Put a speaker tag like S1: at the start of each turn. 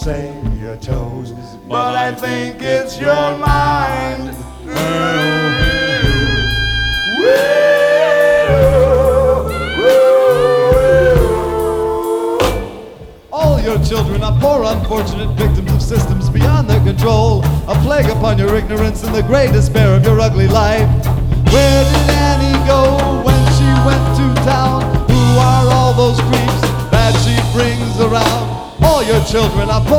S1: say your toes, but I think it's your mind.
S2: All your children are poor, unfortunate victims of systems beyond their control, a plague upon your ignorance and the great despair of your ugly life. Where did Annie go when she went to town? Who are all those creeps that she brings around? All your children are poor.